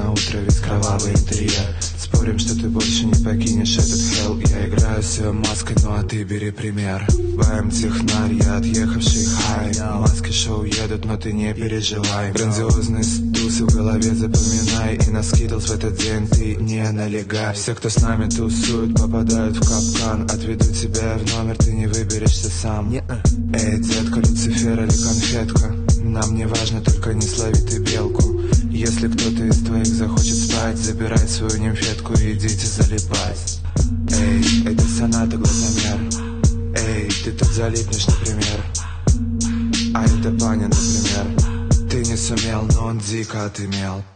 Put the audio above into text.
на утро весь кровавый интерьер. Спорим, что ты больше не покинешь этот хелл. Я играю с маской, ну а ты бери пример. Баем технарь, я отъехавший хай. Маски шоу едут, но ты не переживай. Грандиозные тусы в голове запоминай. И на скитлс в этот день ты не налегай. Все, кто с нами тусует, попадают в капкан. Отведу тебя в номер, ты не выберешься сам. Эй, детка, Люцифер или конфетка, нам не важно, только не слови ты белку. Если кто-то из твоих захочет спать, забирай свою нимфетку и идите залипать. Эй, это соната глазомер. Эй, ты тут залипнешь, например. А это Панин, например. Ты не сумел, но он дико отымел.